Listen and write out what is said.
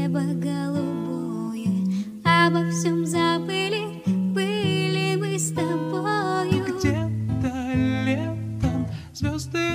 небо голубое, обо всем забыли, были мы с тобою. Где-то летом звезды